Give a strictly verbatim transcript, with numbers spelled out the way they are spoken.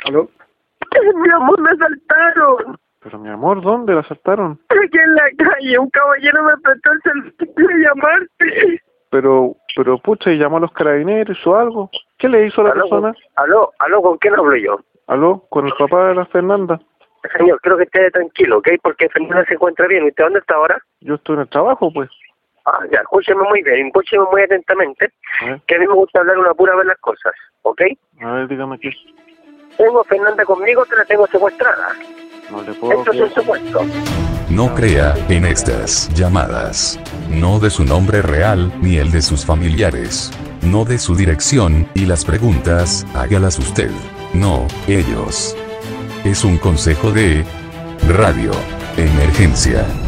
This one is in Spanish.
¿Aló? Mi amor, me asaltaron. Pero mi amor, ¿dónde la asaltaron? Aquí en la calle, un caballero me prestó el celular de llamarte. Pero, pero pucha, ¿y llamó a los carabineros o algo? ¿Qué le hizo a la ¿Aló, persona? aló, aló, ¿con quién hablo yo? ¿Aló? ¿Con el papá de la Fernanda? Señor, creo que esté tranquilo, ¿ok? Porque Fernanda se encuentra bien. ¿Y usted dónde está ahora? Yo estoy en el trabajo, pues. Ah, ya, escúcheme muy bien, escúcheme muy atentamente, A ver, que a mí me gusta hablar una pura vez las cosas, ¿ok? a ver, dígame qué. Tengo a Fernanda conmigo, te la tengo secuestrada. No le puedo Esto es un creer. secuestro. No crea en estas llamadas. No de su nombre real, ni el de sus familiares. No de su dirección, y las preguntas, hágalas usted. No, ellos. Es un consejo de Radio Emergencia.